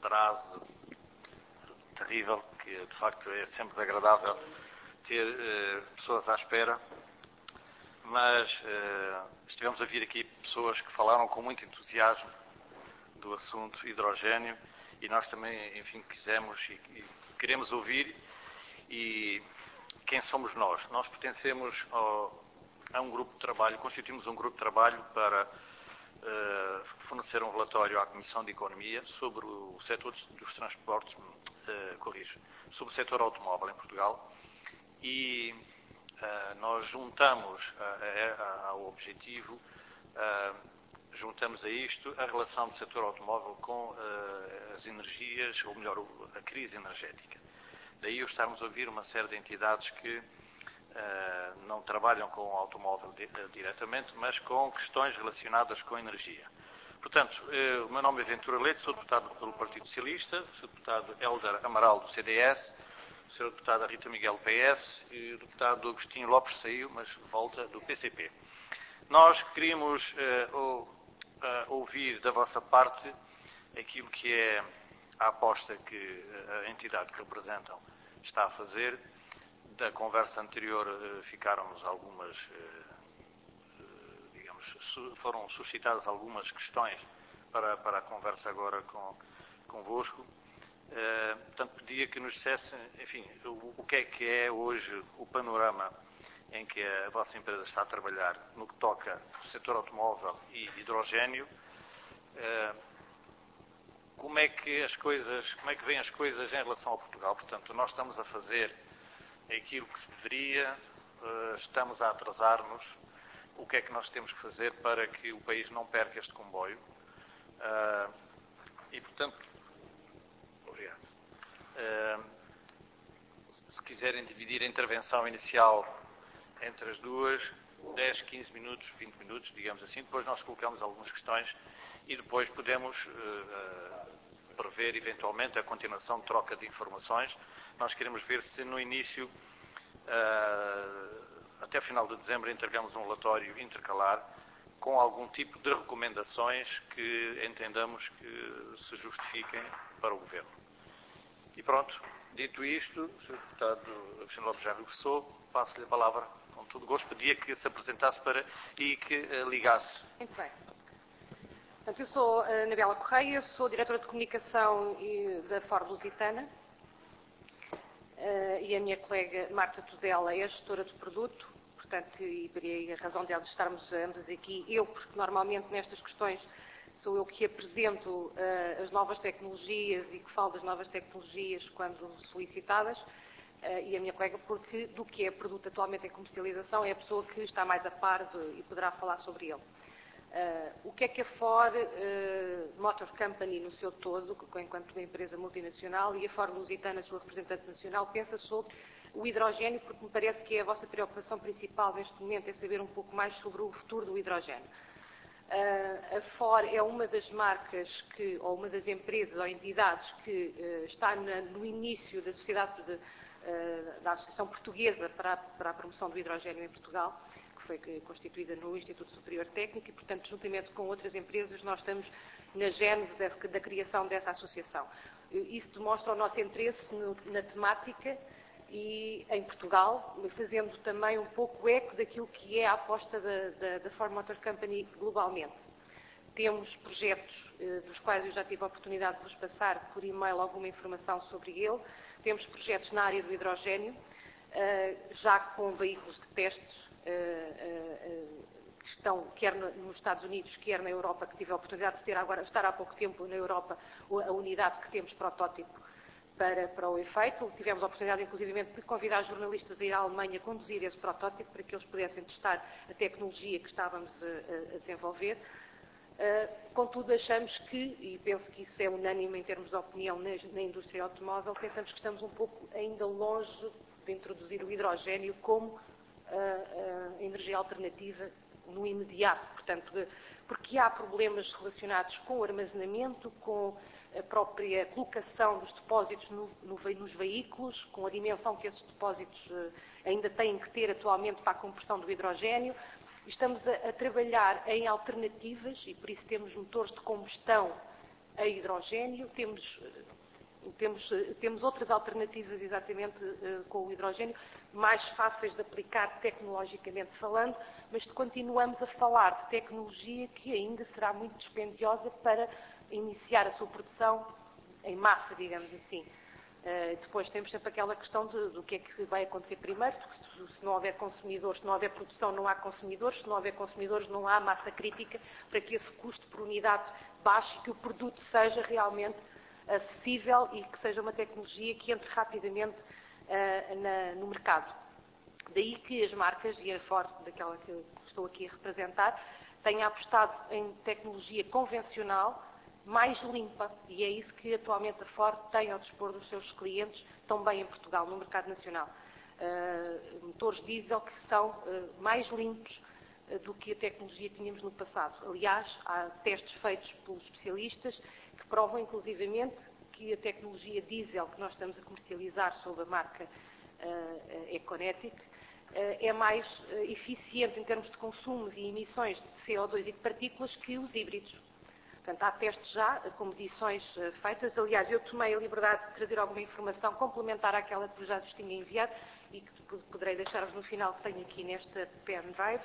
atraso terrível, que de facto é sempre desagradável ter pessoas à espera, mas estivemos a vir aqui pessoas que falaram com muito entusiasmo do assunto hidrogénio e nós também, enfim, quisemos e queremos ouvir. E quem somos nós? Nós pertencemos a um grupo de trabalho, constituímos um grupo de trabalho para fornecer um relatório à Comissão de Economia sobre o setor dos transportes, sobre o setor automóvel em Portugal, e nós juntamos ao objetivo, juntamos a isto a relação do setor automóvel com as energias, ou melhor, a crise energética. Daí eu estarmos a ouvir uma série de entidades que não trabalham com o automóvel diretamente, mas com questões relacionadas com a energia. Portanto, o meu nome é Ventura Leite, sou deputado pelo Partido Socialista, sou deputado Hélder Amaral do CDS, sou deputada Rita Miguel do PS e o deputado Agostinho Lopes saiu, mas volta do PCP. Nós queríamos ouvir da vossa parte aquilo que é a aposta que a entidade que representam está a fazer. Da conversa anterior ficaram-nos algumas, foram suscitadas algumas questões para a conversa agora convosco. Portanto, pedia que nos dissessem, enfim, o que é hoje o panorama em que a vossa empresa está a trabalhar no que toca ao setor automóvel e hidrogénio. Como é que vêm as coisas em relação a Portugal? Portanto, nós estamos a fazer aquilo que se deveria, estamos a atrasar-nos. O que é que nós temos que fazer para que o país não perca este comboio? E, portanto, obrigado. Se quiserem dividir a intervenção inicial entre as duas, 10, 15 minutos, 20 minutos, digamos assim, depois nós colocamos algumas questões e depois podemos prever eventualmente a continuação de troca de informações. Nós queremos ver se no início, até final de dezembro, entregamos um relatório intercalar com algum tipo de recomendações que entendamos que se justifiquem para o Governo. E pronto, dito isto, o Sr. Deputado Agostinho Lopes já regressou, passo-lhe a palavra com todo o gosto, pedia que se apresentasse e que ligasse. Muito bem. Portanto, eu sou a Anabela Correia, sou diretora de comunicação da Ford Lusitana e a minha colega Marta Tudela é a gestora de produto, portanto, e a razão de estarmos ambas aqui, porque normalmente nestas questões sou eu que apresento as novas tecnologias e que falo das novas tecnologias quando solicitadas, e a minha colega porque do que é produto atualmente em comercialização é a pessoa que está mais a par e poderá falar sobre ele. O que é que a Ford Motor Company, no seu todo, enquanto uma empresa multinacional, e a Ford Lusitana, sua representante nacional, pensa sobre o hidrogénio, porque me parece que a vossa preocupação principal neste momento é saber um pouco mais sobre o futuro do hidrogénio. A Ford é uma das marcas ou uma das empresas ou entidades que está no início da sociedade da Associação Portuguesa para a Promoção do Hidrogénio em Portugal, que foi constituída no Instituto Superior Técnico e, portanto, juntamente com outras empresas, nós estamos na gênese da criação dessa associação. Isso demonstra o nosso interesse na temática e em Portugal, fazendo também um pouco eco daquilo que é a aposta da Ford Motor Company globalmente. Temos projetos dos quais eu já tive a oportunidade de vos passar por e-mail alguma informação sobre ele. Temos projetos na área do hidrogénio, já com veículos de testes que estão quer nos Estados Unidos, quer na Europa, que tive a oportunidade de estar há pouco tempo na Europa, a unidade que temos protótipo para o efeito. Tivemos a oportunidade, inclusivamente, de convidar jornalistas a ir à Alemanha conduzir esse protótipo para que eles pudessem testar a tecnologia que estávamos a desenvolver. Contudo, achamos que, e penso que isso é unânime em termos de opinião na indústria automóvel, pensamos que estamos um pouco ainda longe de introduzir o hidrogénio como energia alternativa no imediato, portanto, porque há problemas relacionados com o armazenamento, com a própria colocação dos depósitos nos veículos, com a dimensão que esses depósitos ainda têm que ter atualmente para a compressão do hidrogénio. Estamos a trabalhar em alternativas e por isso temos motores de combustão a hidrogénio, temos outras alternativas exatamente com o hidrogénio, mais fáceis de aplicar tecnologicamente falando, mas continuamos a falar de tecnologia que ainda será muito dispendiosa para iniciar a sua produção em massa, digamos assim. Depois temos sempre aquela questão do que é que vai acontecer primeiro, porque se não houver consumidores, se não houver produção, não há consumidores, se não houver consumidores, não há massa crítica para que esse custo por unidade baixe e que o produto seja realmente acessível e que seja uma tecnologia que entre rapidamente no mercado. Daí que as marcas, e a Ford, daquela que eu estou aqui a representar, tenha apostado em tecnologia convencional mais limpa, e é isso que atualmente a Ford tem ao dispor dos seus clientes, também em Portugal, no mercado nacional. Motores diesel que são mais limpos do que a tecnologia que tínhamos no passado. Aliás, há testes feitos pelos especialistas que provam inclusivamente que a tecnologia diesel que nós estamos a comercializar sob a marca Econetic é mais eficiente em termos de consumos e emissões de CO2 e de partículas que os híbridos. Portanto, há testes já, com medições feitas. Aliás, eu tomei a liberdade de trazer alguma informação complementar àquela que já vos tinha enviado e que poderei deixar-vos no final, que tenho aqui nesta pen drive,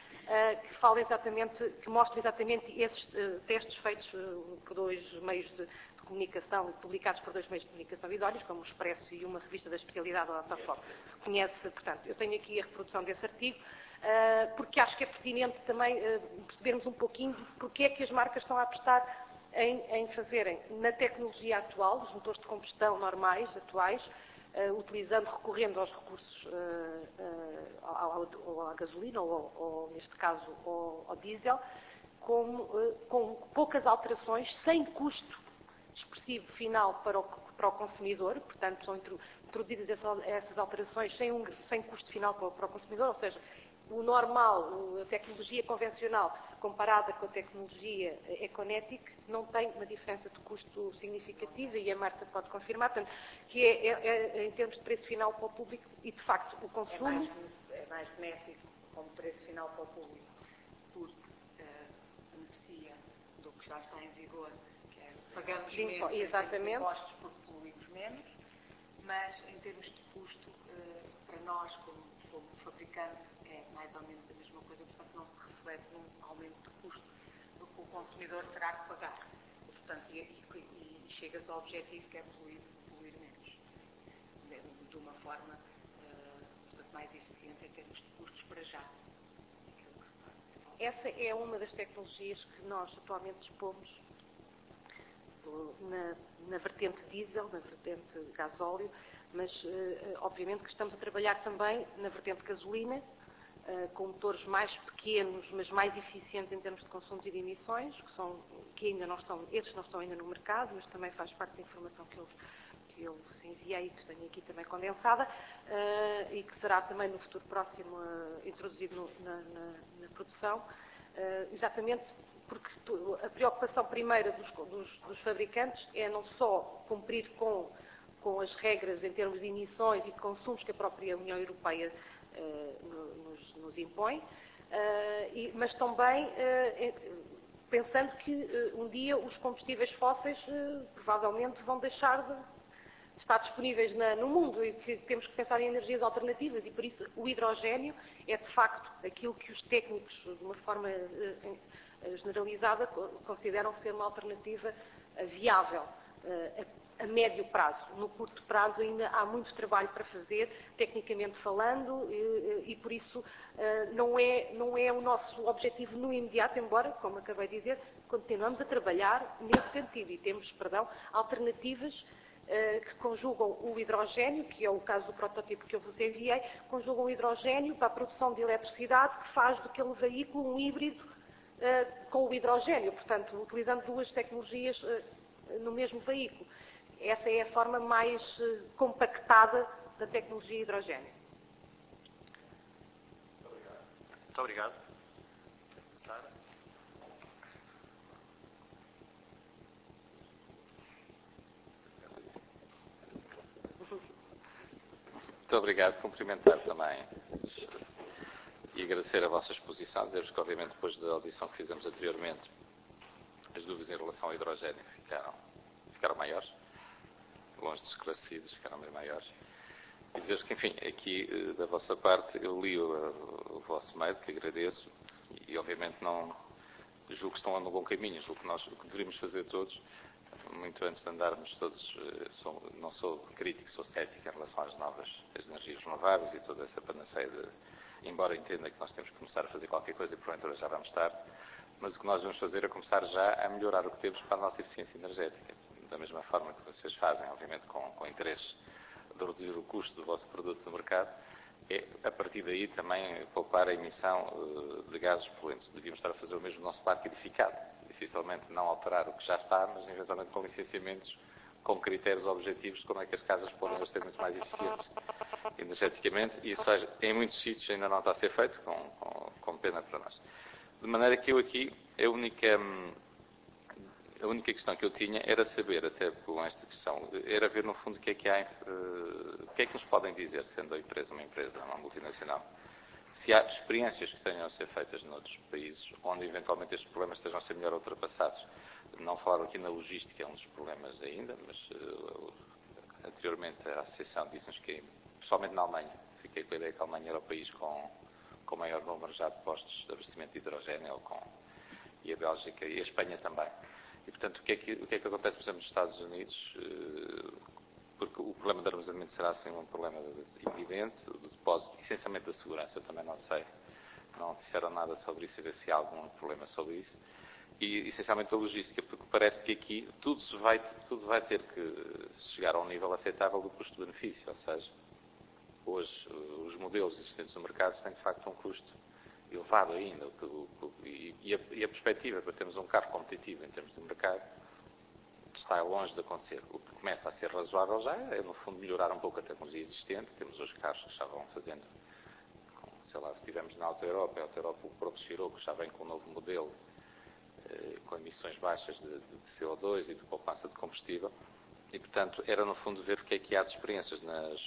que mostra exatamente esses testes feitos por dois meios de comunicação, publicados por dois meios de comunicação idóneos, como o Expresso e uma revista da especialidade, a Autofop. Portanto, eu tenho aqui a reprodução desse artigo, porque acho que é pertinente também percebermos um pouquinho porque é que as marcas estão a apostar em fazerem na tecnologia atual, os motores de combustão normais, atuais, recorrendo aos recursos à gasolina ou neste caso, ao diesel, com poucas alterações, sem custo expressivo final para o consumidor, portanto, são introduzidas essas alterações sem custo final para o consumidor, ou seja, o normal, a tecnologia convencional comparada com a tecnologia Econetic não tem uma diferença de custo significativa e a Marta pode confirmar, portanto, que é em termos de preço final para o público e, de facto, o consumo... É mais benéfico como preço final para o público, porque beneficia do que já está em vigor, que é pagamos menos exatamente. Impostos porque poluímos menos, mas em termos de custo, para nós, como fabricante, é mais ou menos a mesma coisa, portanto não se reflete num aumento de custo do que o consumidor terá que pagar. Portanto, e chega-se ao objetivo que é poluir menos, de uma forma portanto, mais eficiente em termos de custos para já. Essa é uma das tecnologias que nós atualmente dispomos na vertente diesel, na vertente gasóleo, mas obviamente que estamos a trabalhar também na vertente gasolina, com motores mais pequenos, mas mais eficientes em termos de consumos e de emissões, que ainda não estão, esses não estão ainda no mercado, mas também faz parte da informação que eu vos enviei e que tenho aqui também condensada, e que será também no futuro próximo introduzido na produção, exatamente porque a preocupação primeira dos fabricantes é não só cumprir com as regras em termos de emissões e de consumos que a própria União Europeia nos impõe, mas também pensando que um dia os combustíveis fósseis provavelmente vão deixar de estar disponíveis no mundo e que temos que pensar em energias alternativas e por isso o hidrogénio é de facto aquilo que os técnicos, de uma forma generalizada, consideram ser uma alternativa viável a médio prazo. No curto prazo ainda há muito trabalho para fazer, tecnicamente falando, e por isso não é o nosso objetivo no imediato, embora, como acabei de dizer, continuamos a trabalhar nesse sentido e temos, alternativas que conjugam o hidrogénio, que é o caso do protótipo que eu vos enviei, conjugam o hidrogénio para a produção de eletricidade, que faz daquele veículo um híbrido com o hidrogénio, portanto, utilizando duas tecnologias no mesmo veículo. Essa é a forma mais compactada da tecnologia hidrogénio. Muito obrigado. Sara? Muito obrigado. Cumprimentar também e agradecer a vossa exposição, dizer-vos que, obviamente, depois da audição que fizemos anteriormente, as dúvidas em relação ao hidrogênio ficaram maiores, longe de esclarecidas, ficaram bem maiores. E dizer que, enfim, aqui da vossa parte eu li o vosso mail, que agradeço, e obviamente não julgo que estão no bom caminho, julgo que o que deveríamos fazer todos, muito antes de andarmos todos, não sou crítico, sou cético em relação às energias renováveis e toda essa panaceia embora entenda que nós temos que começar a fazer qualquer coisa e porventura já vamos tarde, mas o que nós vamos fazer é começar já a melhorar o que temos para a nossa eficiência energética. Da mesma forma que vocês fazem, obviamente com interesses de reduzir o custo do vosso produto no mercado, é a partir daí também poupar a emissão de gases poluentes. Devíamos estar a fazer o mesmo no nosso parque edificado. Dificilmente não alterar o que já está, mas eventualmente com licenciamentos, com critérios objetivos de como é que as casas podem ser muito mais eficientes energeticamente, e isso em muitos sítios ainda não está a ser feito, com pena para nós. De maneira que eu aqui, a única questão que eu tinha era saber, até com esta questão, era ver no fundo o que é que há, o que é que nos podem dizer, sendo a empresa uma multinacional, se há experiências que tenham a ser feitas noutros países, onde eventualmente estes problemas estejam a ser melhor ultrapassados. Não falaram aqui na logística, é um dos problemas ainda, mas anteriormente a Associação disse-nos que, pessoalmente na Alemanha, fiquei com a ideia que a Alemanha era o país com maior número já de postos de abastecimento de hidrogênio, e a Bélgica e a Espanha também. E, portanto, o que é que acontece, por exemplo, nos Estados Unidos? Porque o problema do armazenamento será, assim, um problema evidente, do depósito, essencialmente da segurança, eu também não sei. Não disseram nada sobre isso, e ver se há algum problema sobre isso. E, essencialmente, a logística, porque parece que aqui tudo vai ter que chegar a um nível aceitável do custo-benefício, ou seja, hoje os modelos existentes no mercado têm, de facto, um custo elevado ainda, e a perspectiva para termos um carro competitivo em termos de mercado está longe de acontecer. O que começa a ser razoável já é, no fundo, melhorar um pouco a tecnologia existente. Temos hoje carros que já vão fazendo, sei lá, estivemos na Auto Europa, o próprio Scirocco já vem com um novo modelo, com emissões baixas de CO2 e de poupança de combustível, e, portanto, era, no fundo, ver o que é que há de experiências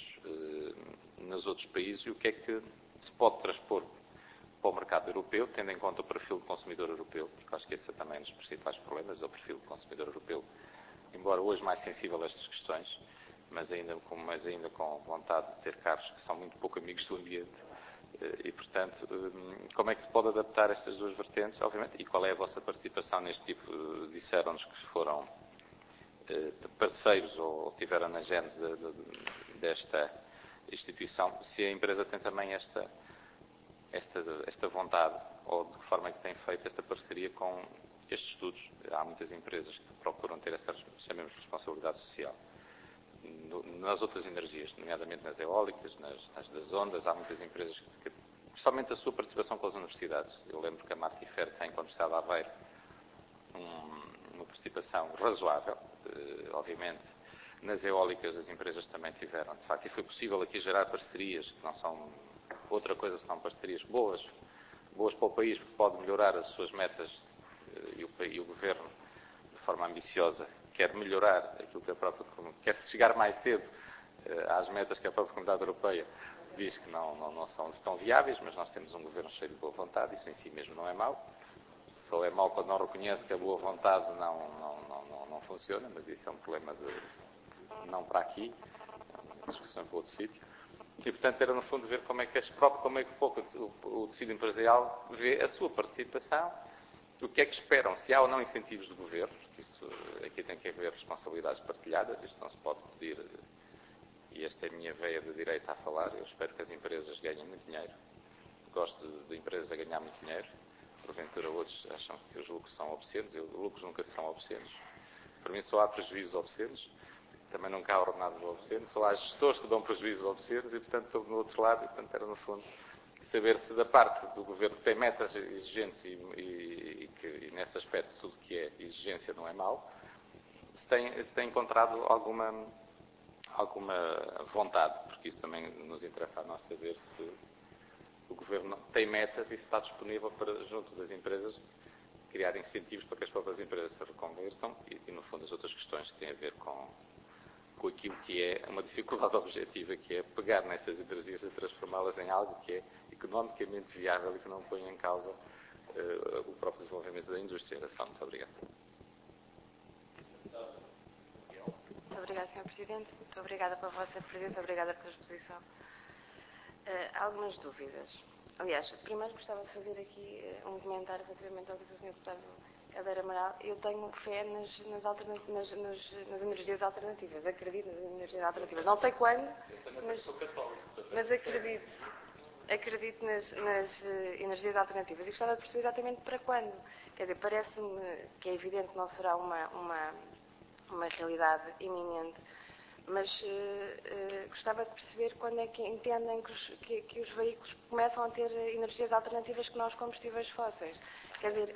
nos outros países e o que é que se pode transpor para o mercado europeu, tendo em conta o perfil do consumidor europeu, porque acho que esse é também um dos principais problemas, é o perfil do consumidor europeu, embora hoje mais sensível a estas questões, mas ainda com vontade de ter carros que são muito pouco amigos do ambiente. E, portanto, como é que se pode adaptar estas duas vertentes, obviamente, e qual é a vossa participação neste tipo? Disseram-nos que foram parceiros ou tiveram na gênese desta instituição, se a empresa tem também esta vontade, ou de que forma é que tem feito esta parceria com estes estudos. Há muitas empresas que procuram ter essa, chamemos de responsabilidade social. Nas outras energias, nomeadamente nas eólicas, nas das ondas, há muitas empresas que principalmente a sua participação com as universidades. Eu lembro que a Martifer tem, quando estava a Aveiro, uma participação razoável. Obviamente, nas eólicas as empresas também tiveram, de facto, e foi possível aqui gerar parcerias que não são outra coisa, são parcerias boas para o país, porque pode melhorar as suas metas, e o Governo, de forma ambiciosa, quer melhorar aquilo que a própria comunidade, quer chegar mais cedo às metas que a própria Comunidade Europeia diz que não são tão viáveis, mas nós temos um Governo cheio de boa vontade, isso em si mesmo não é mau. Só é mau quando não reconhece que a boa vontade não funciona, mas isso é um problema não para aqui, é uma discussão para outro sítio. E, portanto, era, no fundo, ver como é que o tecido empresarial vê a sua participação, o que é que esperam, se há ou não incentivos do governo, porque isto, aqui tem que haver responsabilidades partilhadas, isto não se pode pedir, e esta é a minha veia de direita a falar, eu espero que as empresas ganhem muito dinheiro, gosto de empresas a ganhar muito dinheiro, porventura outros acham que os lucros são obscenos, os lucros nunca serão obscenos, para mim só há prejuízos obscenos, também nunca há ordenados obscenos, só há gestores que dão prejuízos obscenos e, portanto, estou no outro lado, e, portanto, era, no fundo, saber se da parte do Governo que tem metas exigentes e nesse aspecto tudo que é exigência não é mau, se tem encontrado alguma vontade, porque isso também nos interessa a nós saber se o Governo tem metas e se está disponível para, junto das empresas, criar incentivos para que as próprias empresas se reconvertam e, no fundo, as outras questões que têm a ver com aquilo que é uma dificuldade objetiva, que é pegar nessas energias e transformá-las em algo que é economicamente viável e que não põe em causa o próprio desenvolvimento da indústria. Muito obrigado. Muito obrigada, Sr. Presidente. Muito obrigada pela vossa presença, obrigada pela exposição. Algumas dúvidas. Aliás, primeiro gostava de fazer aqui um comentário relativamente ao que disse o Sr. Deputado Helder Amaral. Eu tenho fé nas energias alternativas. Acredito nas energias alternativas. Não sei quando, mas acredito nas energias alternativas. E gostava de perceber exatamente para quando. Quer dizer, parece-me que é evidente que não será uma realidade iminente, mas gostava de perceber quando é que entendem que os veículos começam a ter energias alternativas que não os combustíveis fósseis. Quer dizer,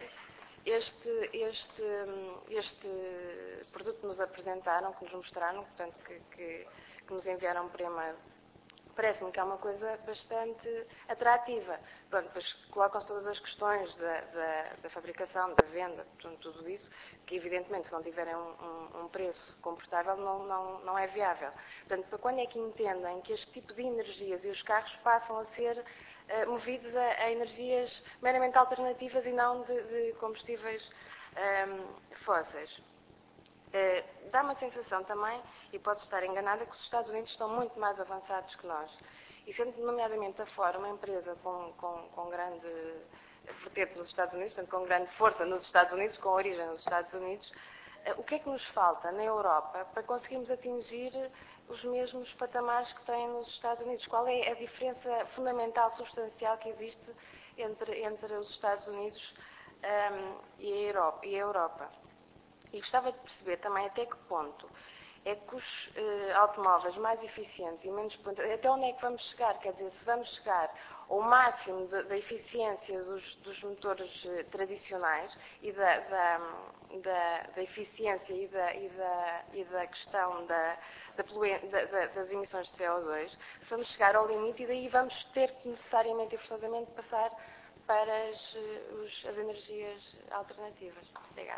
este produto que nos apresentaram, que nos mostraram, portanto, que nos enviaram por e-mail, parece-me que é uma coisa bastante atrativa. Pronto, depois colocam-se todas as questões da fabricação, da venda, portanto, tudo isso, que evidentemente se não tiverem um preço comportável não é viável. Portanto, para quando é que entendem que este tipo de energias e os carros passam a ser movidos a energias meramente alternativas e não de combustíveis fósseis? Dá uma sensação também, e posso estar enganada, que os Estados Unidos estão muito mais avançados que nós. E sendo, nomeadamente, a Ford uma empresa com grande vertente nos Estados Unidos, portanto, com grande força nos Estados Unidos, com origem nos Estados Unidos, o que é que nos falta na Europa para conseguirmos atingir os mesmos patamares que têm nos Estados Unidos? Qual é a diferença fundamental, substancial que existe entre os Estados Unidos e a Europa? E gostava de perceber também até que ponto é que os automóveis mais eficientes e menos poluentes, até onde é que vamos chegar? Quer dizer, se vamos chegar ao máximo da eficiência dos motores tradicionais e da eficiência e da questão das emissões de CO2, se vamos chegar ao limite e daí vamos ter que necessariamente e forçosamente passar para as energias alternativas. Obrigada.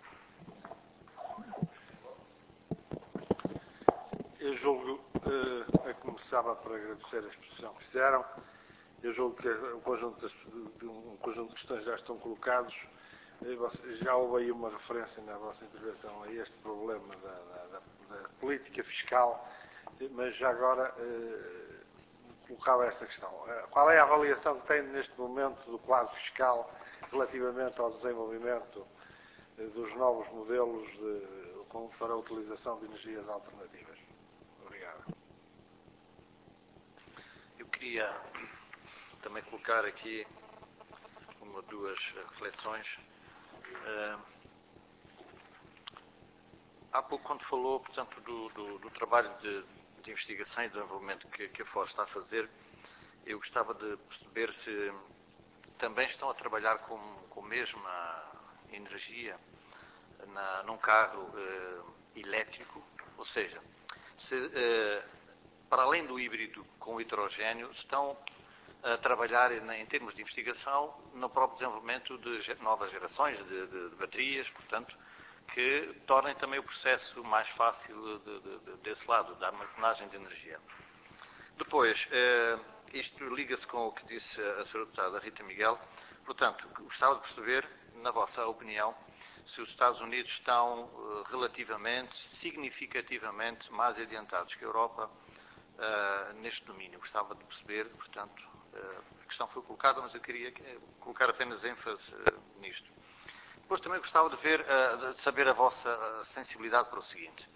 Eu julgo, começava por agradecer a exposição que fizeram. Eu julgo que um conjunto de questões já estão colocados. Já houve aí uma referência na vossa intervenção a este problema da política fiscal, mas já agora colocava esta questão. Qual é a avaliação que tem neste momento do quadro fiscal relativamente ao desenvolvimento dos novos modelos para a utilização de energias alternativas? Obrigado. Eu queria também colocar aqui uma ou duas reflexões. Há pouco, quando falou, portanto, do trabalho de investigação e desenvolvimento que a Ford está a fazer, eu gostava de perceber se também estão a trabalhar com a mesma energia num carro elétrico, ou seja, se, para além do híbrido com hidrogênio, estão a trabalhar em termos de investigação no próprio desenvolvimento de novas gerações de baterias, portanto, que tornem também o processo mais fácil desse lado, da armazenagem de energia. Depois, isto liga-se com o que disse a Sra. Deputada Rita Miguel, portanto, gostava de perceber, na vossa opinião, se os Estados Unidos estão relativamente, significativamente mais adiantados que a Europa neste domínio. Gostava de perceber, portanto, a questão foi colocada, mas eu queria colocar apenas ênfase nisto. Depois também gostava de saber a vossa sensibilidade para o seguinte.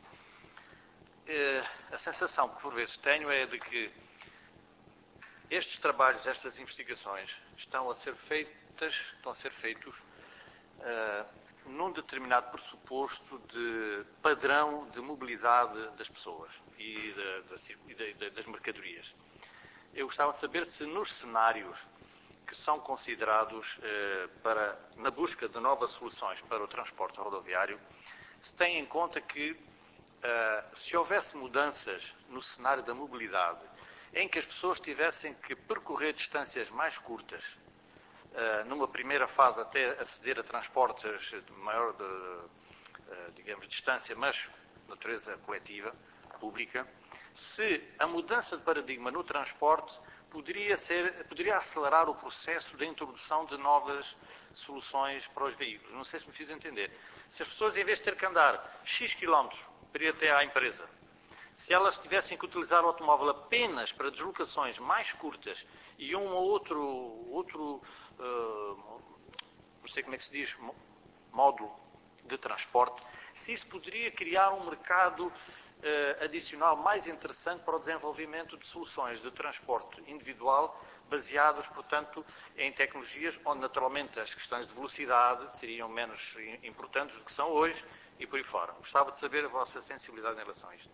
A sensação que por vezes tenho é de que estes trabalhos, estas investigações, estão a ser feitos num determinado pressuposto de padrão de mobilidade das pessoas e das mercadorias. Eu gostava de saber se nos cenários que são considerados na busca de novas soluções para o transporte rodoviário, se tem em conta que se houvesse mudanças no cenário da mobilidade, em que as pessoas tivessem que percorrer distâncias mais curtas, numa primeira fase até aceder a transportes de maior, digamos, distância, mas de natureza coletiva, pública, se a mudança de paradigma no transporte poderia acelerar o processo de introdução de novas soluções para os veículos. Não sei se me fiz entender. Se as pessoas, em vez de ter que andar X quilómetros para ir até à empresa, se elas tivessem que utilizar o automóvel apenas para deslocações mais curtas e um ou outro não sei como é que se diz, módulo de transporte, se isso poderia criar um mercado adicional mais interessante para o desenvolvimento de soluções de transporte individual baseados, portanto, em tecnologias onde naturalmente as questões de velocidade seriam menos importantes do que são hoje e por aí fora. Gostava de saber a vossa sensibilidade em relação a isto.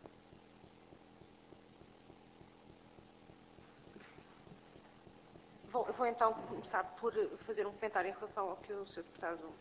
Vou então começar por fazer um comentário em relação ao que o Sr. Deputado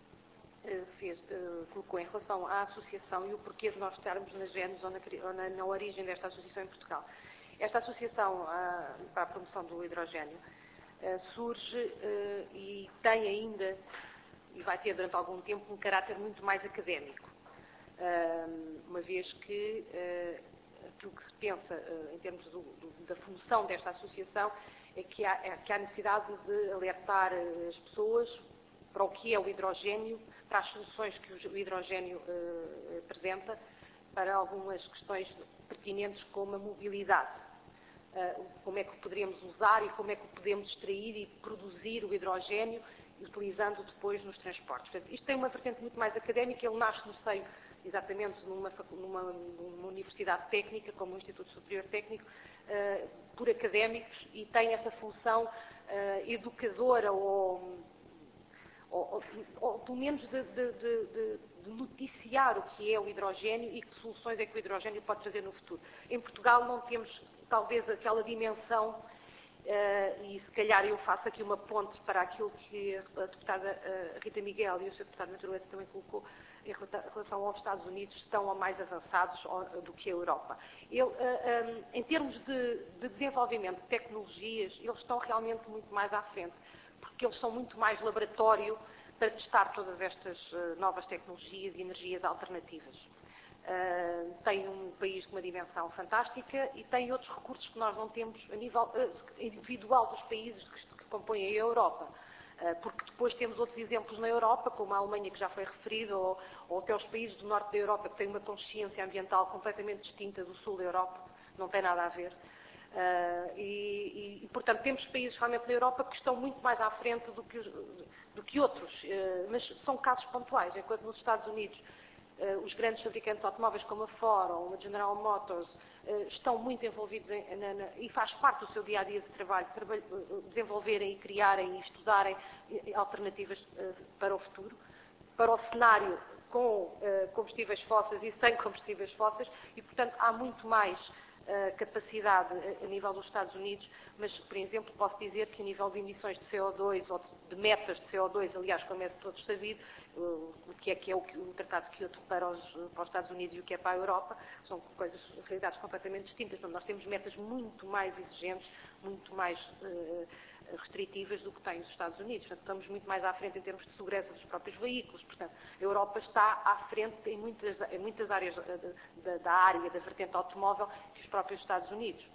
colocou em relação à associação e o porquê de nós estarmos na gênese ou na origem desta associação em Portugal. Esta associação para a promoção do hidrogénio surge e tem ainda, e vai ter durante algum tempo, um caráter muito mais académico, uma vez que aquilo que se pensa em termos da função desta associação é que há necessidade de alertar as pessoas para o que é o hidrogénio, para as soluções que o hidrogénio apresenta, para algumas questões pertinentes como a mobilidade. Como é que o poderíamos usar e como é que o podemos extrair e produzir o hidrogénio, utilizando depois nos transportes. Portanto, isto tem uma vertente muito mais académica, ele nasce no seio, exatamente, numa universidade técnica, como o Instituto Superior Técnico, por académicos, e tem essa função educadora ou pelo menos de noticiar o que é o hidrogénio e que soluções é que o hidrogénio pode trazer no futuro. Em Portugal não temos talvez aquela dimensão, e se calhar eu faço aqui uma ponte para aquilo que a deputada Rita Miguel e o Sr. Deputado Naturalmente também colocou em relação aos Estados Unidos, estão mais avançados do que a Europa. Em termos de desenvolvimento de tecnologias, eles estão realmente muito mais à frente, porque eles são muito mais laboratório para testar todas estas novas tecnologias e energias alternativas. Tem um país com uma dimensão fantástica e tem outros recursos que nós não temos a nível individual dos países que compõem a Europa. Porque depois temos outros exemplos na Europa, como a Alemanha, que já foi referido, ou até os países do norte da Europa, que têm uma consciência ambiental completamente distinta do sul da Europa, não tem nada a ver. Portanto, temos países realmente na Europa que estão muito mais à frente do que outros, mas são casos pontuais, enquanto nos Estados Unidos os grandes fabricantes de automóveis como a Ford ou a General Motors estão muito envolvidos e faz parte do seu dia-a-dia de trabalho desenvolverem e criarem e estudarem alternativas para o futuro, para o cenário com combustíveis fósseis e sem combustíveis fósseis, e portanto há muito mais capacidade a nível dos Estados Unidos, mas, por exemplo, posso dizer que a nível de emissões de CO2 ou de metas de CO2, aliás, como é de todos sabido, o que é o Tratado de Kyoto para os Estados Unidos e o que é para a Europa, são realidades completamente distintas. Portanto, nós temos metas muito mais exigentes, muito mais restritivas do que têm os Estados Unidos. Portanto, estamos muito mais à frente em termos de segurança dos próprios veículos. Portanto, a Europa está à frente em muitas áreas da área da vertente automóvel que os próprios Estados Unidos.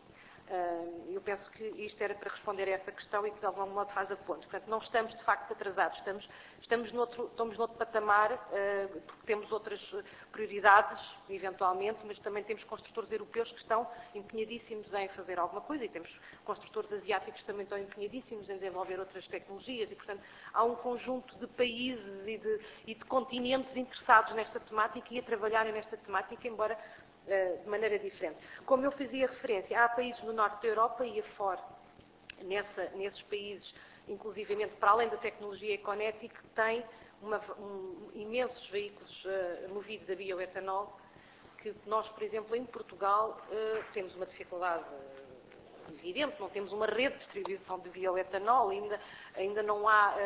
Eu penso que isto era para responder a essa questão e que de algum modo faz a ponte. Portanto, não estamos de facto atrasados, estamos noutro patamar, porque temos outras prioridades, eventualmente, mas também temos construtores europeus que estão empenhadíssimos em fazer alguma coisa e temos construtores asiáticos que também estão empenhadíssimos em desenvolver outras tecnologias e, portanto, há um conjunto de países e de continentes interessados nesta temática e a trabalharem nesta temática, embora de maneira diferente. Como eu fazia referência, há países no norte da Europa e afora, nesses países, inclusivamente para além da tecnologia Econetic, que têm imensos veículos movidos a bioetanol, que nós, por exemplo, em Portugal, temos uma dificuldade evidente, não temos uma rede de distribuição de bioetanol, ainda não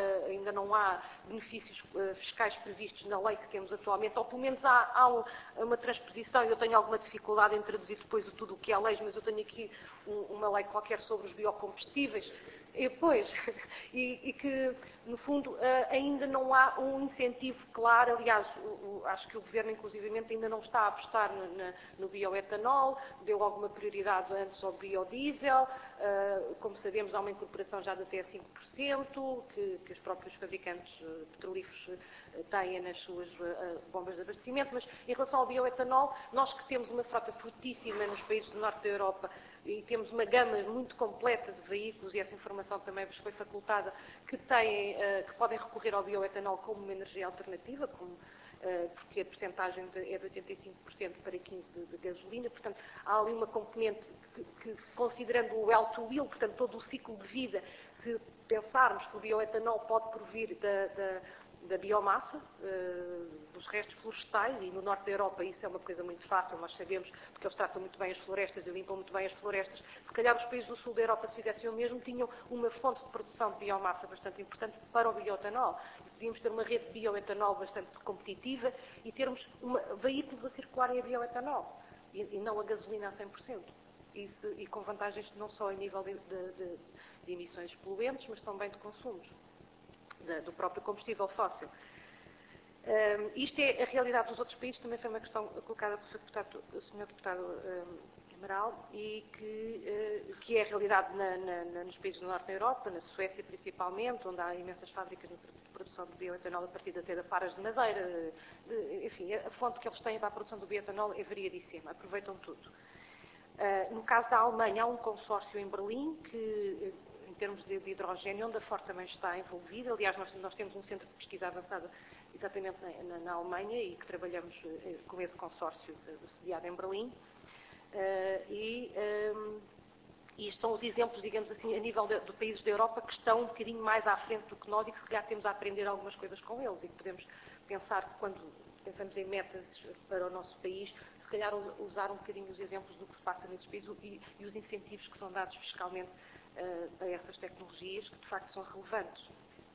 há benefícios fiscais previstos na lei que temos atualmente, ou pelo menos há uma transposição, e eu tenho alguma dificuldade em traduzir depois tudo o que é leis, mas eu tenho aqui uma lei qualquer sobre os biocombustíveis, E depois, e que, no fundo, ainda não há um incentivo claro. Aliás, acho que o Governo, inclusivamente, ainda não está a apostar no bioetanol, deu alguma prioridade antes ao biodiesel. Como sabemos, há uma incorporação já de até 5%, que os próprios fabricantes petrolíferos têm nas suas bombas de abastecimento. Mas, em relação ao bioetanol, nós que temos uma frota fortíssima nos países do norte da Europa, e temos uma gama muito completa de veículos, e essa informação também vos foi facultada, que podem recorrer ao bioetanol como uma energia alternativa, porque a percentagem é de 85% para 15% de gasolina. Portanto, há ali uma componente que, considerando o well to wheel, portanto, todo o ciclo de vida, se pensarmos que o bioetanol pode provir da biomassa, dos restos florestais, e no norte da Europa isso é uma coisa muito fácil, nós sabemos, porque eles tratam muito bem as florestas e limpam muito bem as florestas. Se calhar os países do sul da Europa, se fizessem o mesmo, tinham uma fonte de produção de biomassa bastante importante para o bioetanol. E podíamos ter uma rede de bioetanol bastante competitiva e termos veículos a circularem a bioetanol, e não a gasolina a 100%. E com vantagens não só a nível de emissões poluentes, mas também de consumos do próprio combustível fóssil. Isto é a realidade dos outros países, também foi uma questão colocada pelo Sr. Deputado Amaral, e que é a realidade nos países do norte da Europa, na Suécia principalmente, onde há imensas fábricas de produção de bioetanol a partir até de paras de madeira. Enfim, a fonte que eles têm para a produção do bioetanol é variadíssima, aproveitam tudo. No caso da Alemanha, há um consórcio em Berlim que, em termos de hidrogênio, onde a Ford também está envolvida. Aliás, nós temos um centro de pesquisa avançada exatamente na Alemanha, e que trabalhamos com esse consórcio sediado em Berlim. E estão os exemplos, digamos assim, a nível de países da Europa que estão um bocadinho mais à frente do que nós, e que se calhar temos a aprender algumas coisas com eles, e que podemos pensar que, quando pensamos em metas para o nosso país, se calhar usar um bocadinho os exemplos do que se passa nesses países e os incentivos que são dados fiscalmente a essas tecnologias, que de facto são relevantes.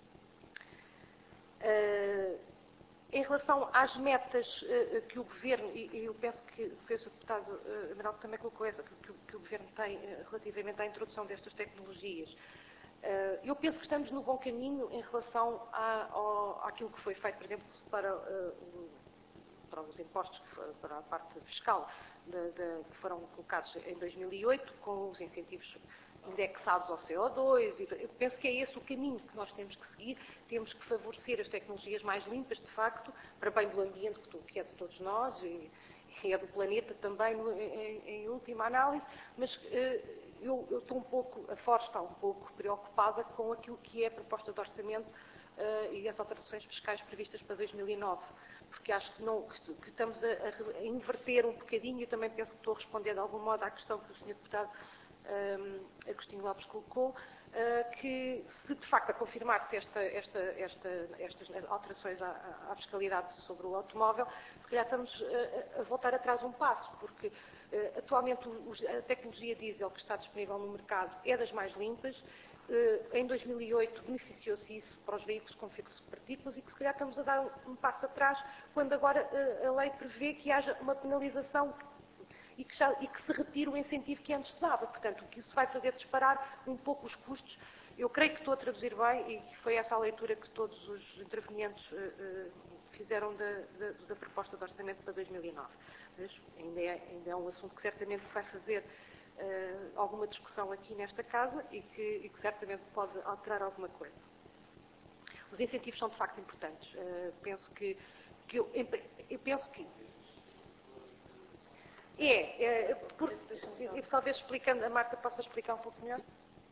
Em relação às metas que o Governo, e eu penso que foi o Sr. Deputado Amaral que também colocou essa, que o Governo tem relativamente à introdução destas tecnologias, eu penso que estamos no bom caminho em relação àquilo que foi feito, por exemplo, para os impostos, para a parte fiscal, que foram colocados em 2008, com os incentivos indexados ao CO2. Eu penso que é esse o caminho que nós temos que seguir. Temos que favorecer as tecnologias mais limpas, de facto, para bem do ambiente, que é de todos nós, e é do planeta também, em última análise. Mas eu estou a Ford está um pouco preocupada com aquilo que é a proposta de orçamento e as alterações fiscais previstas para 2009. Porque acho que estamos a inverter um bocadinho. Eu também penso que estou a responder de algum modo à questão que o Sr. Deputado Agostinho Lopes colocou, que se de facto a confirmar-se estas alterações à fiscalidade sobre o automóvel, se calhar estamos a voltar atrás um passo, porque atualmente a tecnologia diesel que está disponível no mercado é das mais limpas. Em 2008 beneficiou-se isso para os veículos com filtros de partículas, e que se calhar estamos a dar um passo atrás, quando agora a lei prevê que haja uma penalização e que se retire o incentivo que antes se dava. Portanto, o que isso vai fazer disparar um pouco os custos. Eu creio que estou a traduzir bem, e foi essa a leitura que todos os intervenientes fizeram da proposta de orçamento para 2009. Mas ainda é um assunto que certamente vai fazer alguma discussão aqui nesta casa, e que certamente pode alterar alguma coisa. Os incentivos são de facto importantes. Eu penso que talvez explicando, a Marta possa explicar um pouco melhor.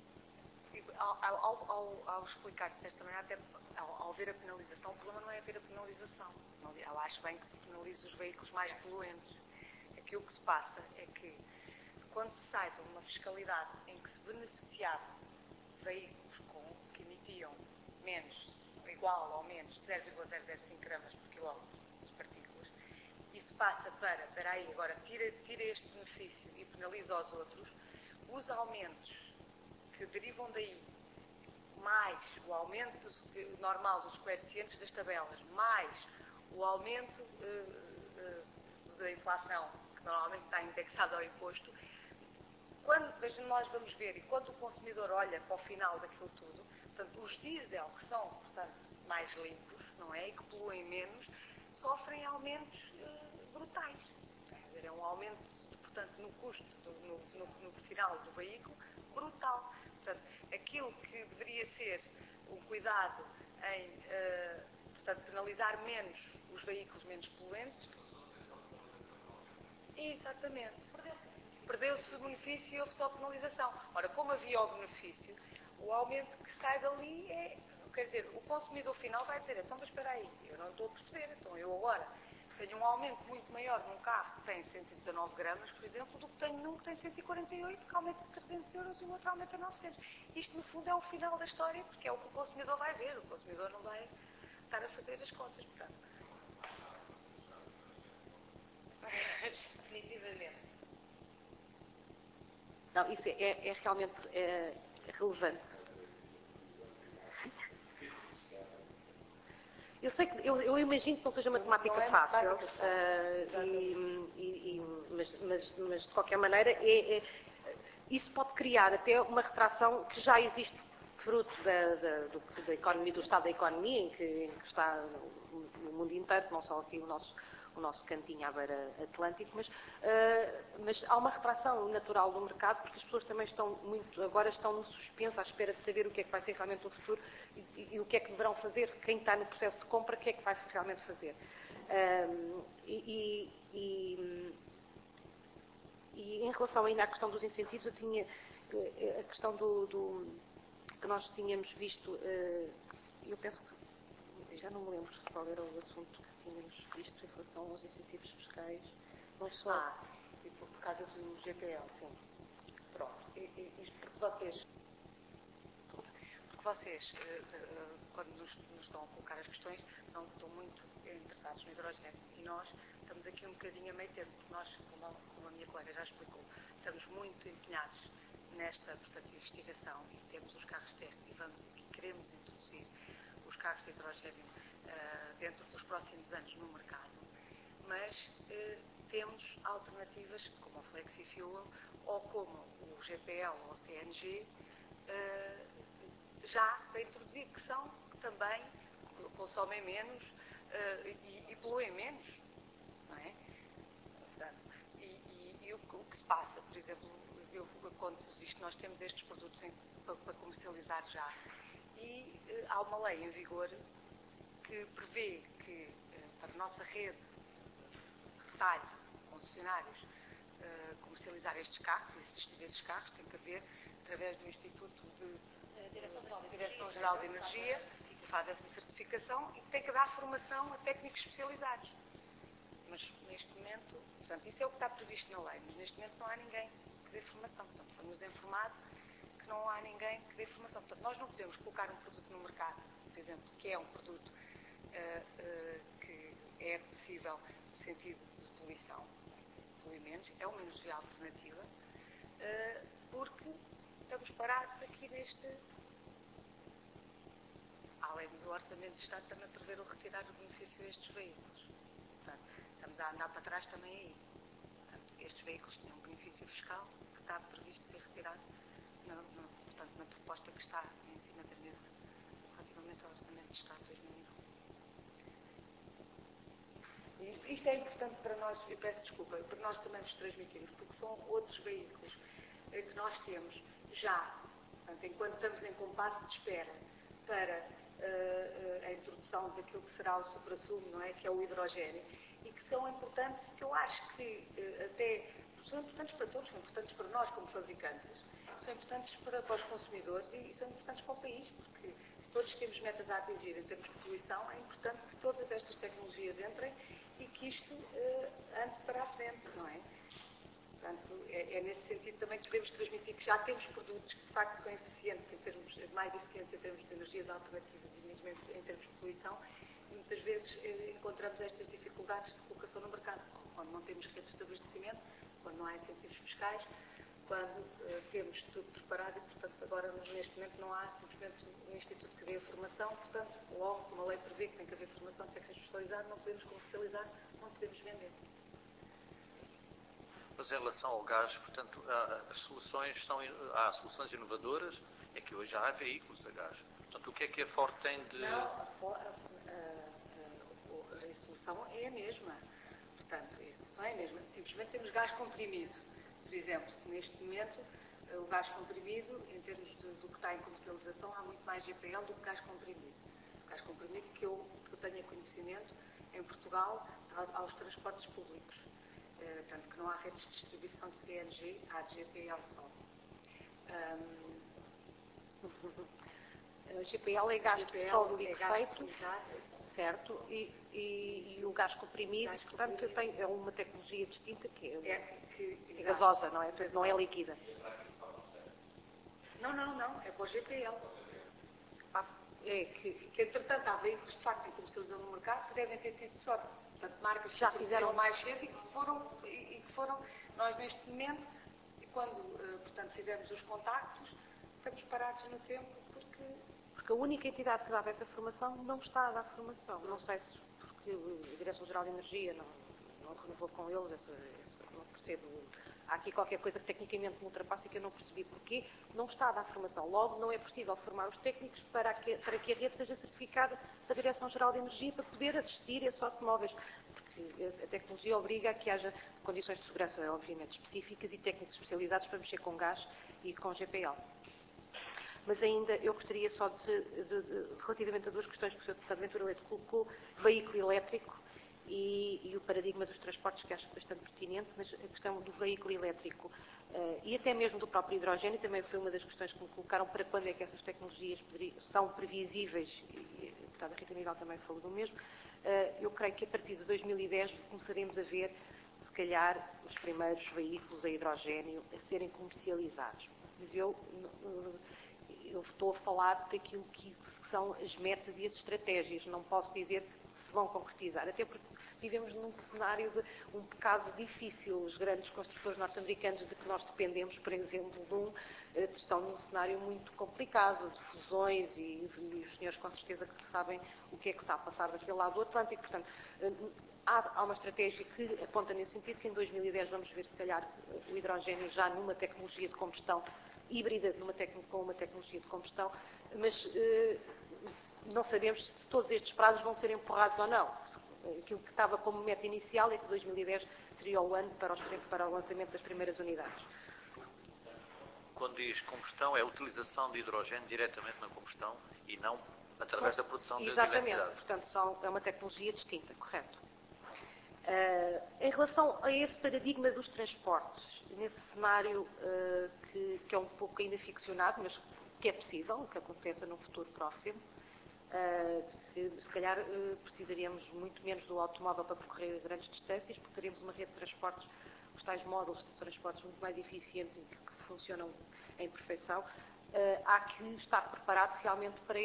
Ao explicar-se desta maneira, até ao ver a penalização, o problema não é ver a penalização. Eu acho bem que se penalize os veículos mais poluentes. Aqui o que se passa é que, quando se sai de uma fiscalidade em que se beneficiava veículos que emitiam menos, igual ou menos, 0,005 gramas por quilómetro de partículas, isso passa para aí, agora tira este benefício e penaliza os outros, os aumentos que derivam daí, mais o aumento normal dos coeficientes das tabelas, mais o aumento da inflação, que normalmente está indexado ao imposto, quando nós vamos ver, e quando o consumidor olha para o final daquilo tudo, portanto, os diesel que são, portanto, mais limpos, não é? E que poluem menos, sofrem aumentos brutais. Quer dizer, é um aumento, portanto, no custo, no final do veículo, brutal. Portanto, aquilo que deveria ser um cuidado em, portanto, penalizar menos os veículos menos poluentes. Exatamente. Perdeu-se o benefício e houve só penalização. Ora, como havia o benefício, o aumento que sai dali é... Quer dizer, o consumidor final vai dizer, então, mas espera aí, eu não estou a perceber, então eu agora tenho um aumento muito maior num carro que tem 119 gramas, por exemplo, do que tenho num que tem 148, que aumenta 300 euros e o outro aumenta 900. Isto, no fundo, é o final da história, porque é o que o consumidor vai ver. O consumidor não vai estar a fazer as contas, portanto. Definitivamente. Não, isso é realmente relevante. Eu sei que eu imagino que não seja matemática fácil, mas de qualquer maneira isso pode criar até uma retração que já existe fruto da economia, do estado da economia em que está o mundo inteiro, não só aqui o nosso cantinho à beira Atlântico, mas há uma retração natural do mercado porque as pessoas também agora estão no suspenso à espera de saber o que é que vai ser realmente o futuro e o que é que deverão fazer, quem está no processo de compra, o que é que vai realmente fazer. E em relação ainda à questão dos incentivos, eu tinha a questão que nós tínhamos visto, eu penso que, já não me lembro qual era o assunto que tínhamos visto em relação aos incentivos fiscais, não só... por causa do GPL, sim. Pronto. Isto porque vocês, quando nos estão a colocar as questões, não estão muito interessados no hidrogênio. E nós estamos aqui um bocadinho a meio termo, porque nós, como a minha colega já explicou, estamos muito empenhados nesta, portanto, investigação e temos os carros de teste e queremos introduzir os carros de hidrogênio dentro dos próximos anos no mercado, mas temos alternativas como o FlexiFuel ou como o GPL ou o CNG já para introduzir, que também consomem menos e poluem menos, não é? Portanto, e o que se passa, por exemplo, quando isto, nós temos estes produtos para comercializar já e há uma lei em vigor que prevê que para a nossa rede de retalho, concessionários, comercializar estes carros e existir estes carros, tem que haver, através do Instituto de Direção-Geral de Energia, que faz essa certificação e tem que dar formação a técnicos especializados. Mas neste momento, portanto, isso é o que está previsto na lei, mas neste momento não há ninguém que dê formação. Portanto, foi-nos informado que não há ninguém que dê formação. Portanto, nós não podemos colocar um produto no mercado, por exemplo, que é um produto que é apetecível no sentido de poluição, polui menos, é uma energia alternativa, porque estamos parados aqui além do Orçamento de Estado, também prever o retirar o benefício destes veículos. Portanto, estamos a andar para trás também aí. Portanto, estes veículos têm um benefício fiscal que está previsto ser retirado portanto, na proposta que está em cima da mesa relativamente ao Orçamento de Estado de 2009. Isto é importante para nós, eu peço desculpa, para nós também vos transmitirmos, porque são outros veículos que nós temos já, portanto, enquanto estamos em compasso de espera para a introdução daquilo que será o supra-sumo, não é? Que é o hidrogênio, e que são importantes, que eu acho que até são importantes para todos, são importantes para nós como fabricantes, são importantes para os consumidores e são importantes para o país, porque se todos temos metas a atingir em termos de poluição, é importante que todas estas tecnologias entrem e que isto ande para a frente, não é? Portanto, é nesse sentido também que devemos transmitir que já temos produtos que de facto são eficientes mais eficientes em termos de energias alternativas e mesmo em termos de poluição, e muitas vezes encontramos estas dificuldades de colocação no mercado, quando não temos redes de abastecimento, quando não há incentivos fiscais, quando temos tudo preparado e, portanto, agora neste momento não há simplesmente um instituto que dê a formação, portanto, logo como a lei prevê que tem que haver formação técnica especializada, não podemos comercializar, não podemos vender. Mas em relação ao gás, portanto, há soluções inovadoras, é que hoje já há veículos a gás. Portanto, o que a Ford tem de... Não, a solução é a mesma. Portanto, a solução é a mesma. Simplesmente temos gás comprimido. Por exemplo, neste momento, o gás comprimido, em termos do que está em comercialização, há muito mais GPL do que gás comprimido. O gás comprimido que eu tenha conhecimento, em Portugal, aos transportes públicos. Tanto que não há redes de distribuição de CNG, há de GPL só. GPL é gás de petróleo liquefeito, exato. certo? E o gás comprimido, portanto, é uma tecnologia distinta que é gasosa, não é? Portanto, não é líquida. Não, é para o GPL. Que entretanto há veículos de facto em comercialização no mercado que devem ter tido sorte. Portanto, marcas que já fizeram mais cedo e que foram, nós neste momento, quando portanto, fizemos os contactos, estamos parados no tempo porque a única entidade que dava essa formação não está a dar formação. Não sei se porque a Direção-Geral de Energia não renovou com eles, não percebo. Há aqui qualquer coisa que tecnicamente me ultrapassa e que eu não percebi porquê. Não está a dar formação. Logo, não é possível formar os técnicos para que a rede seja certificada da Direção-Geral de Energia para poder assistir a esses automóveis. Porque a tecnologia obriga a que haja condições de segurança, obviamente, específicas e técnicos especializados para mexer com gás e com GPL. Mas ainda eu gostaria só relativamente a duas questões que o Sr. Deputado Ventura Leite colocou, veículo elétrico e o paradigma dos transportes, que acho bastante pertinente, mas a questão do veículo elétrico e até mesmo do próprio hidrogênio também foi uma das questões que me colocaram para quando é que essas tecnologias são previsíveis, e a deputada Rita Miguel também falou do mesmo. Eu creio que a partir de 2010 começaremos a ver, se calhar, os primeiros veículos a hidrogênio a serem comercializados. Mas eu estou a falar daquilo que são as metas e as estratégias. Não posso dizer que se vão concretizar, até porque vivemos num cenário um bocado difícil. Os grandes construtores norte-americanos de que nós dependemos, por exemplo, estão num cenário muito complicado, de fusões e os senhores com certeza que sabem o que é que está a passar daquele lado do Atlântico. Portanto, há uma estratégia que aponta nesse sentido, que em 2010 vamos ver, se calhar, o hidrogênio já numa tecnologia de combustão híbrida, com uma tecnologia de combustão, mas não sabemos se todos estes prazos vão ser empurrados ou não. Aquilo que estava como meta inicial é que 2010 seria o ano para o lançamento das primeiras unidades. Quando diz combustão, é a utilização de hidrogênio diretamente na combustão e não através da produção de eletricidade. Exatamente, portanto é uma tecnologia distinta, correto. Em relação a esse paradigma dos transportes, nesse cenário que é um pouco ainda ficcionado, mas que é possível, que aconteça num futuro próximo, que se calhar precisaríamos muito menos do automóvel para percorrer grandes distâncias, porque teríamos uma rede de transportes, os tais módulos de transportes muito mais eficientes e que funcionam em perfeição. Há que estar preparado realmente para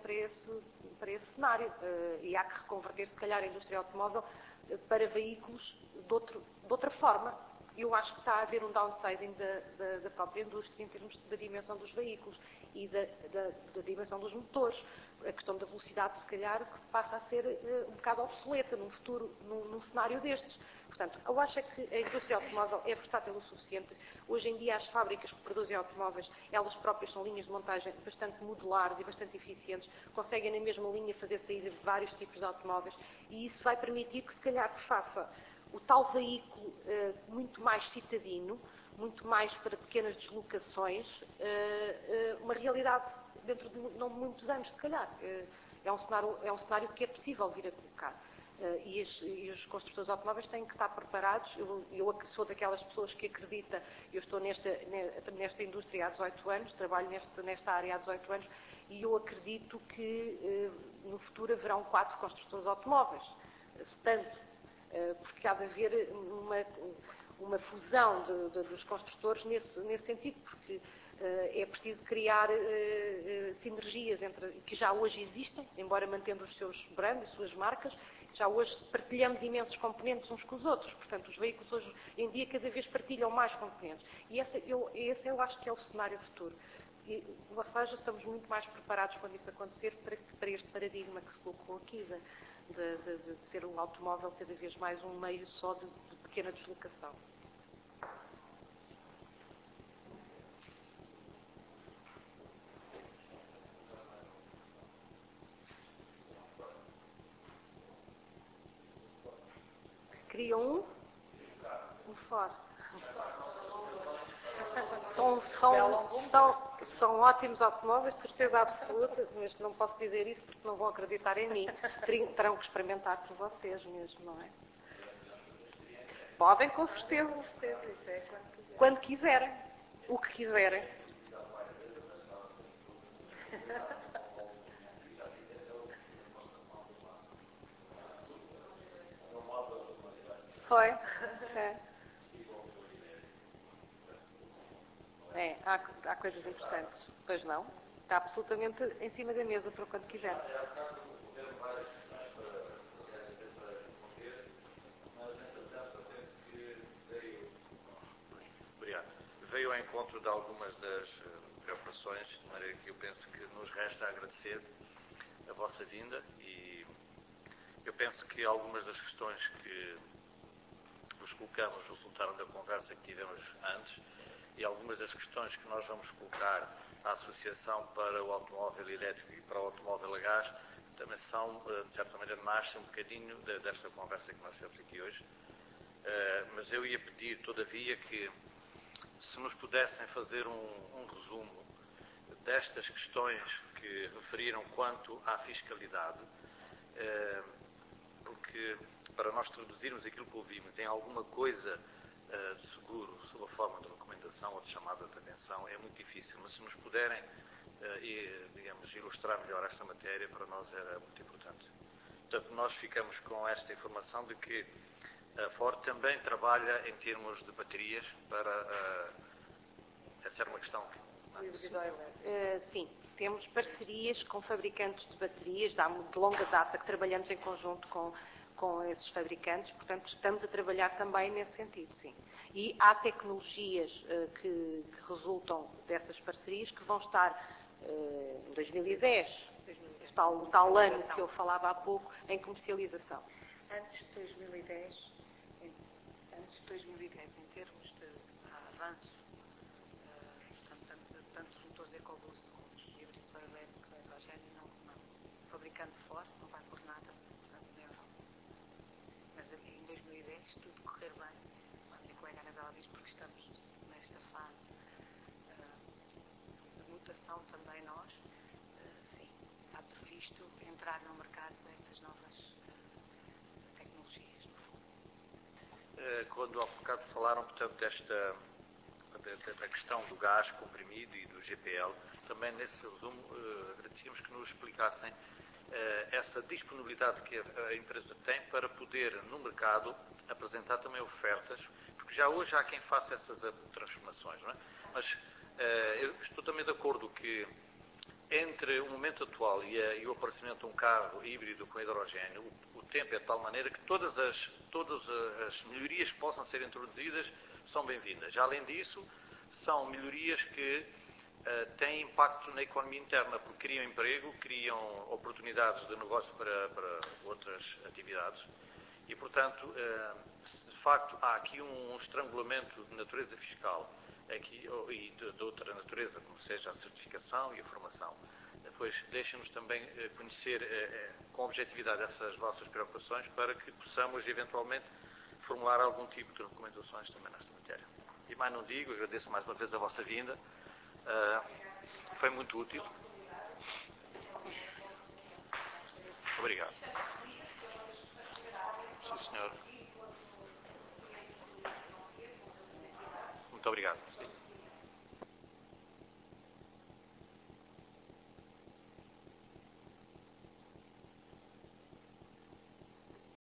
esse cenário e há que reconverter, se calhar, a indústria automóvel para veículos de outra forma. Eu acho que está a haver um downsizing da própria indústria em termos da dimensão dos veículos e da dimensão dos motores. A questão da velocidade, se calhar, que passa a ser um bocado obsoleta num futuro, num cenário destes. Portanto, eu acho que a indústria automóvel é versátil o suficiente. Hoje em dia, as fábricas que produzem automóveis, elas próprias são linhas de montagem bastante modulares e bastante eficientes, conseguem na mesma linha fazer sair vários tipos de automóveis e isso vai permitir que, se calhar, que faça o tal veículo muito mais citadino, muito mais para pequenas deslocações, uma realidade dentro de não muitos anos, se calhar. É um cenário que é possível vir a colocar. E os construtores automóveis têm que estar preparados. Eu sou daquelas pessoas que acredita, eu estou nesta indústria há 18 anos, trabalho nesta área há 18 anos, e eu acredito que no futuro haverão 4 construtores automóveis, se tanto, porque há de haver uma fusão dos construtores nesse sentido, porque é preciso criar sinergias que já hoje existem, embora mantendo os seus brands, as suas marcas. Já hoje partilhamos imensos componentes uns com os outros, portanto os veículos hoje em dia cada vez partilham mais componentes. E esse eu acho que é o cenário futuro. Ou seja, estamos muito mais preparados quando isso acontecer para este paradigma que se colocou aqui, de ser um automóvel cada vez mais um meio só de pequena deslocação. Queriam um Ford. São ótimos automóveis, de certeza absoluta, mas não posso dizer isso porque não vão acreditar em mim. Terão que experimentar por vocês mesmo, não é? Podem, com certeza. Isso é Quando quiserem. O que quiserem. Foi? Há coisas interessantes. Pois não? Está absolutamente em cima da mesa para quando quiser. Obrigado. Veio ao encontro de algumas das preocupações, de maneira que eu penso que nos resta agradecer a vossa vinda e eu penso que algumas das questões que vos colocamos resultaram da conversa que tivemos antes e algumas das questões que nós vamos colocar à Associação para o Automóvel Elétrico e para o Automóvel a Gás também são, de certa maneira, nascem um bocadinho desta conversa que nós temos aqui hoje. Mas eu ia pedir, todavia, que se nos pudessem fazer um resumo destas questões que referiram quanto à fiscalidade, porque para nós traduzirmos aquilo que ouvimos em alguma coisa de seguro, sob a forma de recomendação ou de chamada de atenção, é muito difícil, mas se nos puderem, digamos, ilustrar melhor esta matéria, para nós era muito importante. Portanto, nós ficamos com esta informação de que a Ford também trabalha em termos de baterias para... essa era uma questão. Sim, temos parcerias com fabricantes de baterias de longa data que trabalhamos em conjunto com esses fabricantes, portanto estamos a trabalhar também nesse sentido, sim. E há tecnologias que resultam dessas parcerias que vão estar em 2010, o tal ano que eu falava há pouco, em comercialização. Antes de 2010, em termos de avanço, tanto os motores EcoBoost como os híbridos elétricos a hidrogênio, não. Fabricando fora, não vai por nada, portanto, na Europa. Mas em 2010, se tudo correr bem, a minha colega Anabela diz, porque estamos nesta fase de mutação também nós, sim, está previsto entrar no mercado essas novas tecnologias, no fundo. Quando há bocado falaram, portanto, da questão do gás comprimido e do GPL, também nesse resumo agradecíamos que nos explicassem essa disponibilidade que a empresa tem para poder, no mercado, apresentar também ofertas, porque já hoje há quem faça essas transformações, não é? Mas eu estou também de acordo que entre o momento atual e o aparecimento de um carro híbrido com hidrogênio, o tempo é de tal maneira que todas as melhorias que possam ser introduzidas são bem-vindas. Além disso, são melhorias que têm impacto na economia interna, porque criam emprego, criam oportunidades de negócio para outras atividades e, portanto, de facto, há aqui um estrangulamento de natureza fiscal e de outra natureza, como seja a certificação e a formação. Depois, deixem-nos também conhecer com objetividade essas vossas preocupações para que possamos, eventualmente, formular algum tipo de recomendações também nesta matéria. E mais não digo, agradeço mais uma vez a vossa vinda. Foi muito útil. Obrigado. Sim, senhor. Muito obrigado. Sim.